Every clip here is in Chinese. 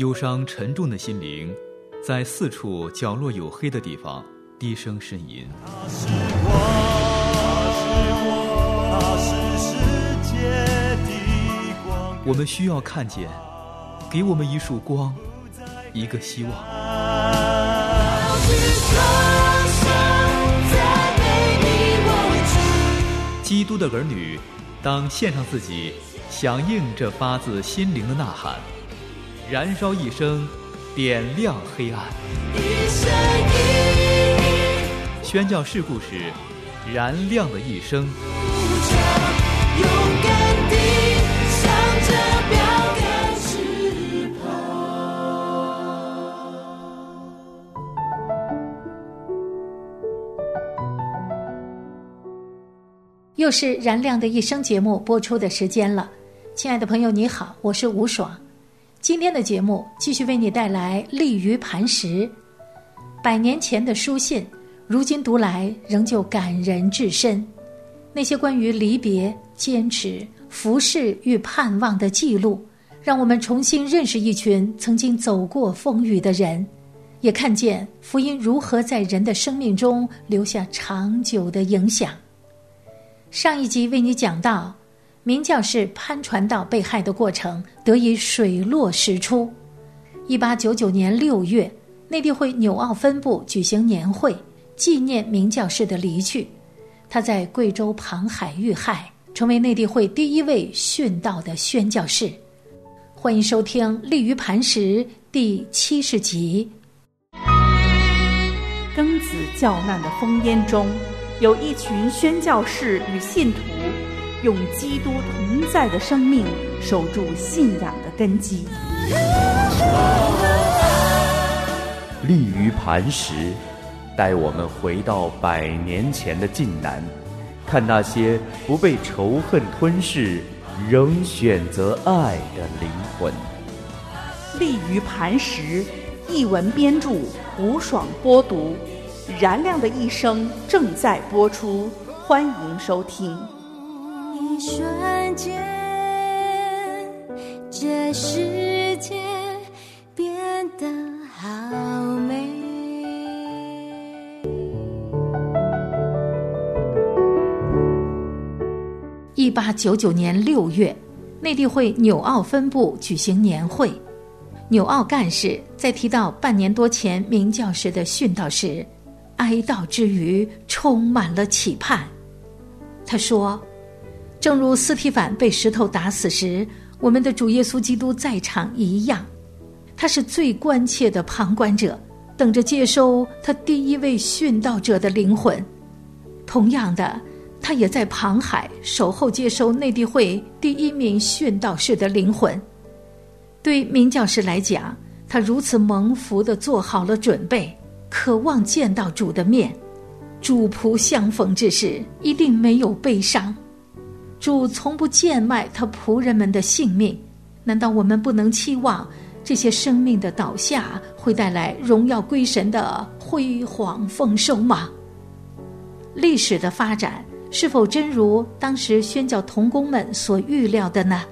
忧伤沉重的心灵在四处角落有黑的地方低声呻吟。 他是光，他是世界的光。 我们需要看见，给我们一束光，一个希望。基督的儿女当献上自己，响应这发自心灵的呐喊，燃烧一生，点亮黑暗。宣教士故事，燃亮的一生。 勇敢地向着标杆直跑。又是燃亮的一生节目播出的时间了。亲爱的朋友你好，我是吴爽。今天的节目继续为你带来立于磐石。100年前的书信，如今读来仍旧感人至深。那些关于离别、坚持、服侍与盼望的记录，让我们重新认识一群曾经走过风雨的人，也看见福音如何在人的生命中留下长久的影响。上一集为你讲到明教士潘传道被害的过程得以水落石出。1899年6月，内地会纽澳分部举行年会，纪念明教士的离去。他在贵州庞海遇害，成为内地会第一位殉道的宣教士。欢迎收听《立于磐石》第70集。 庚子教难的烽烟中，有一群宣教士与信徒，用基督同在的生命守住信仰的根基。 立于磐石，带我们回到100年前的晋南，看那些不被仇恨吞噬，仍选择爱的灵魂。 立于磐石，译文编著，吴爽播读。燃亮的一生正在播出，欢迎收听。 一瞬间，这世界变得好美。1899年6月，内地会纽澳分部举行年会。纽澳干事在提到半年多前明教士的殉道时，哀悼之余充满了期盼。他说，正如斯提反被石头打死时，我们的主耶稣基督在场一样，他是最关切的旁观者，等着接收他第一位殉道者的灵魂。同样的，他也在庞海守候接收内地会第一名殉道士的灵魂。对明教士来讲，他如此蒙福地做好了准备，渴望见到主的面。主仆相逢之时，一定没有悲伤。主从不贱卖他仆人们的性命，难道我们不能期望这些生命的倒下会带来荣耀归神的辉煌丰收吗？历史的发展是否真如当时宣教同工们所预料的呢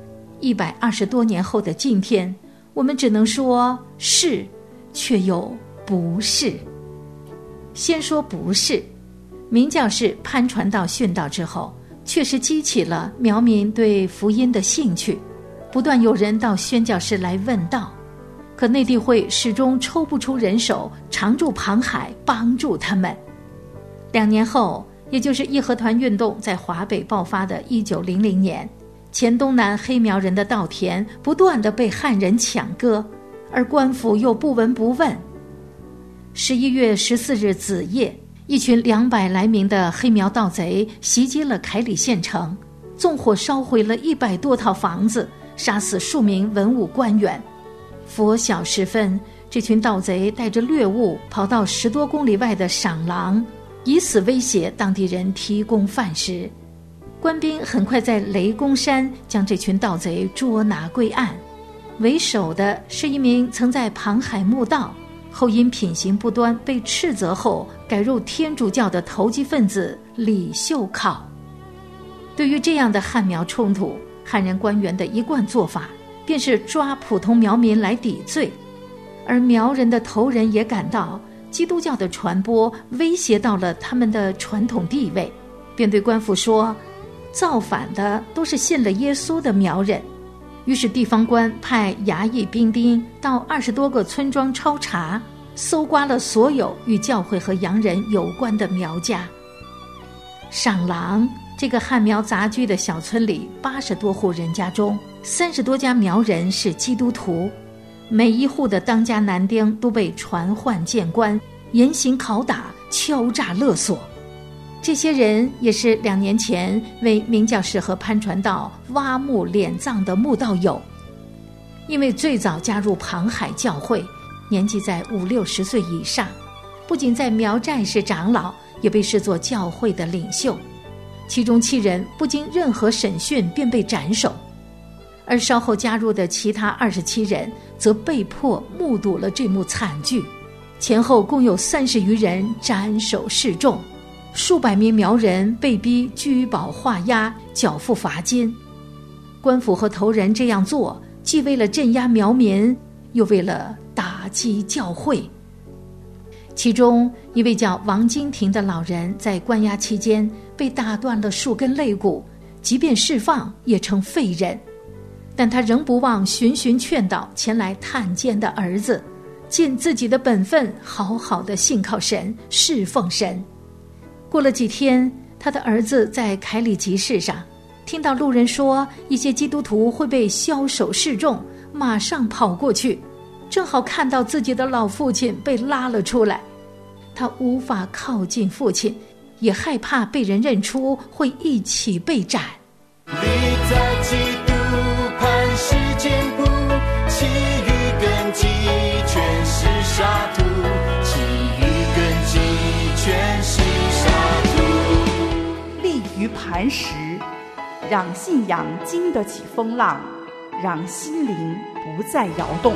？120多年后的今天，我们只能说是，却又不是。先说不是，明教士潘传道殉道之后，确实激起了苗民对福音的兴趣，不断有人到宣教士来问道，可内地会始终抽不出人手常驻庞海帮助他们。2年后，也就是义和团运动在华北爆发的1900年，黔东南黑苗人的稻田不断地被汉人抢割，而官府又不闻不问。11月14日子夜，一群200来名的黑苗盗贼袭击了凯里县城，纵火烧毁了100多套房子，杀死数名文武官员。拂晓时分，这群盗贼带着掠物跑到10多公里外的赏廊，以死威胁当地人提供饭食。官兵很快在雷公山将这群盗贼捉拿归案。为首的是一名曾在庞海慕道，后因品行不端被斥责后改入天主教的投机分子李秀考。对于这样的汉苗冲突，汉人官员的一贯做法便是抓普通苗民来抵罪，而苗人的头人也感到基督教的传播威胁到了他们的传统地位，便对官府说，造反的都是信了耶稣的苗人。于是地方官派衙役兵丁到20多个村庄抄查，搜刮了所有与教会和洋人有关的苗家。上郎这个汉苗杂居的小村里80多户人家中，30多家苗人是基督徒，每一户的当家男丁都被传唤见官，严刑拷打，敲诈勒索。这些人也是2年前为明教士和潘传道挖墓敛葬的墓道友。因为最早加入庞海教会，年纪在50-60岁以上，不仅在苗寨是长老，也被视作教会的领袖。其中7人不经任何审讯便被斩首，而稍后加入的其他27人则被迫目睹了这幕惨剧，前后共有30余人斩首示众，数百名苗人被逼居保画押，缴付罚金。官府和头人这样做，既为了镇压苗民，又为了打击教会。其中一位叫王金亭的老人在关押期间被打断了数根肋骨，即便释放也成废人，但他仍不忘循循劝导前来探监的儿子，尽自己的本分，好好的信靠神，侍奉神。过了几天，他的儿子在凯里集市上听到路人说一些基督徒会被枭首示众，马上跑过去，正好看到自己的老父亲被拉了出来。他无法靠近父亲，也害怕被人认出，会一起被斩。 立在基督磐石坚固，其余根基全是沙土，其余根基全是沙土。 立于磐石，让信仰经得起风浪，让心灵不再摇动。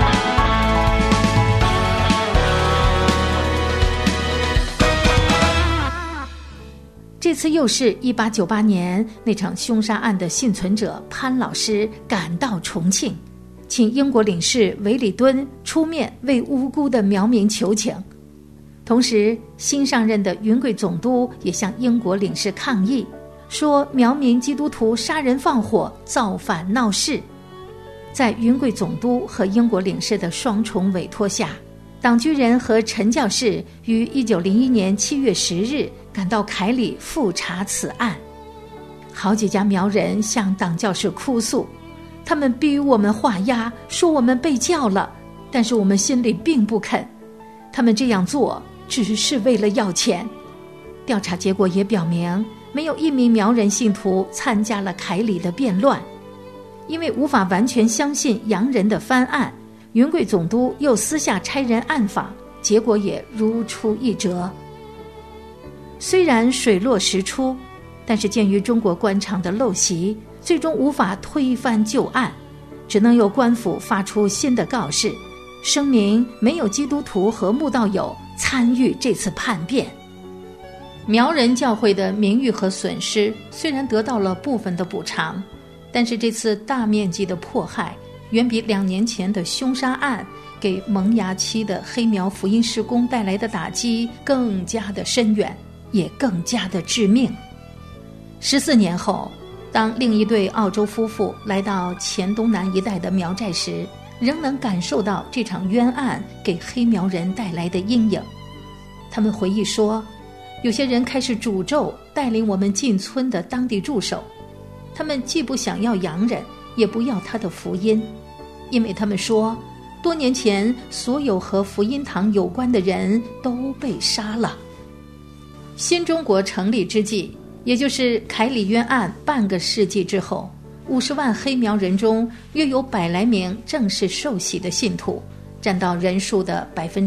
这次又是1898年那场凶杀案的幸存者潘老师赶到重庆，请英国领事韦里敦出面为无辜的苗民求情。同时，新上任的云贵总督也向英国领事抗议，说苗民基督徒杀人放火，造反闹事。在云贵总督和英国领事的双重委托下，党居人和陈教士于1901年7月10日赶到凯里复查此案。好几家苗人向党教士哭诉，他们逼我们画押，说我们被教了，但是我们心里并不肯，他们这样做只是为了要钱。调查结果也表明，没有一名苗人信徒参加了凯里的辩论。因为无法完全相信洋人的翻案，云贵总督又私下差人暗访，结果也如出一辙。虽然水落石出，但是鉴于中国官场的陋习，最终无法推翻旧案，只能由官府发出新的告示，声明没有基督徒和慕道友参与这次叛变。苗人教会的名誉和损失虽然得到了部分的补偿，但是这次大面积的迫害远比2年前的凶杀案给萌芽期的黑苗福音事工带来的打击更加的深远，也更加的致命。14年后，当另一对澳洲夫妇来到黔东南一带的苗寨时，仍能感受到这场冤案给黑苗人带来的阴影。他们回忆说，有些人开始诅咒带领我们进村的当地助手，他们既不想要洋人，也不要他的福音，因为他们说，多年前所有和福音堂有关的人都被杀了。新中国成立之际，也就是凯里冤案半个世纪之后，50万黑苗人中约有100来名正是受洗的信徒，占到人数的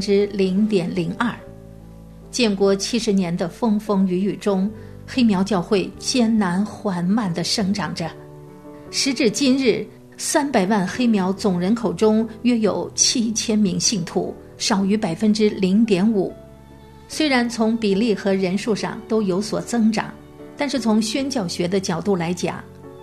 0.02%。建国70年的风风雨雨中，黑苗教会艰难缓慢地生长着。时至今日，300万黑苗总人口中约有7000名信徒，少于 0.5%。虽然从比例和人数上都有所增长，但是从宣教学的角度来讲，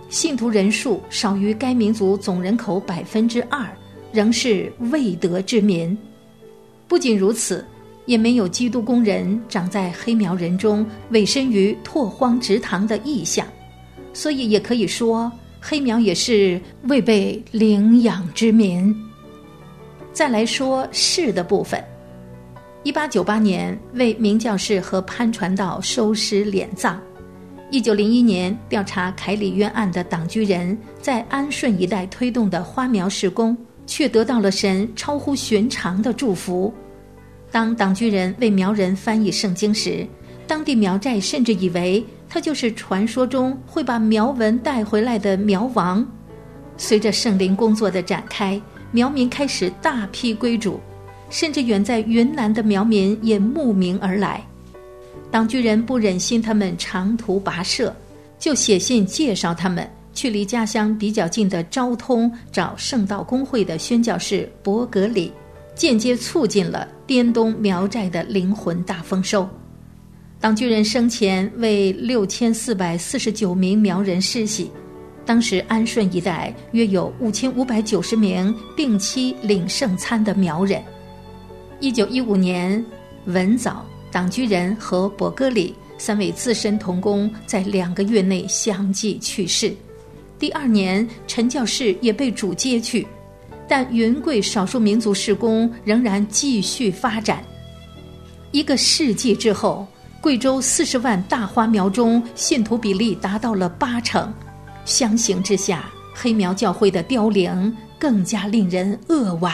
信徒人数少于该民族总人口 2%， 仍是未得之民。不仅如此，也没有基督工人长在黑苗人中委身于拓荒植堂的意向，所以也可以说黑苗也是未被领养之民。再来说士的部分，1898年为明教士和潘传道收尸敛葬。1901年调查凯里冤案的党居人在安顺一带推动的花苗事工，却得到了神超乎寻常的祝福。当党居人为苗人翻译圣经时，当地苗寨甚至以为他就是传说中会把苗文带回来的苗王。随着圣灵工作的展开，苗民开始大批归主，甚至远在云南的苗民也慕名而来。党居人不忍心他们长途跋涉，就写信介绍他们去离家乡比较近的昭通找圣道公会的宣教士伯格里，间接促进了滇东苗寨的灵魂大丰收。党居人生前为6449名苗人施洗，当时安顺一带约有5590名定期领圣餐的苗人。1915年，文藻、党居人和伯格里3位资深同工在2个月内相继去世。第2年，陈教士也被主接去，但云贵少数民族事工仍然继续发展。1个世纪之后，贵州40万大花苗中信徒比例达到了80%，相形之下，黑苗教会的凋零更加令人扼腕。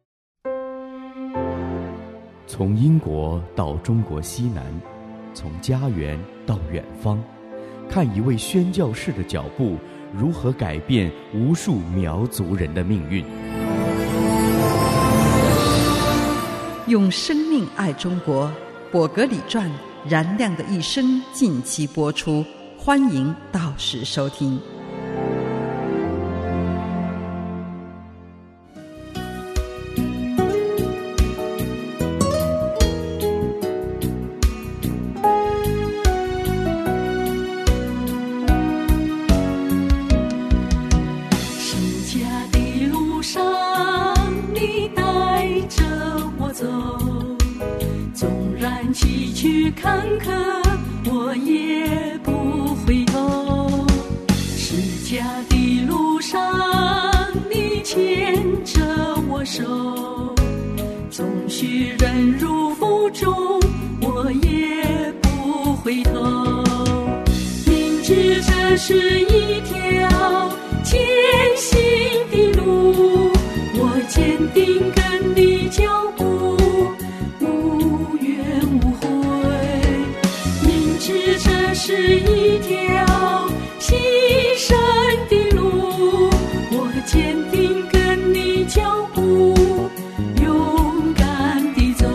从英国到中国西南，从家园到远方，看一位宣教士的脚步如何改变无数苗族人的命运。 用生命爱中国，伯格里传燃亮的一生近期播出，欢迎到时收听。 崎岖坎坷我也不回头，释迦的路上你牵着我手，总需忍辱负重我也不回头，明知这是一条艰辛的路，我坚定跟你脚步是一条牺牲的路，我坚定跟你脚步勇敢地走。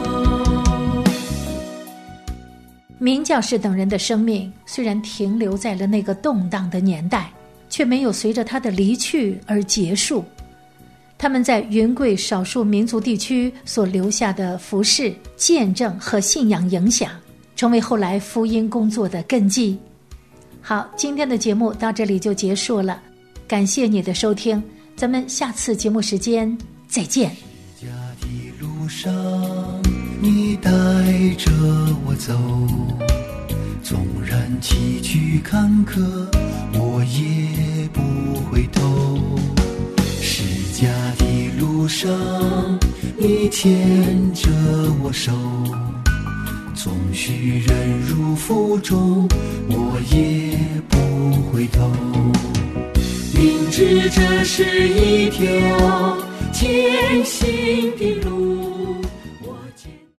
明教士等人的生命虽然停留在了那个动荡的年代，却没有随着他的离去而结束。他们在云贵少数民族地区所留下的服事、见证和信仰影响，成为后来福音工作的根基。好，今天的节目到这里就结束了，感谢你的收听，咱们下次节目时间再见。 家的路上你带着我走，纵然崎岖坎坷我也不回头，释迦的路上你牵着我手，总需忍辱负重我也不回头，明知这是一条艰辛的路。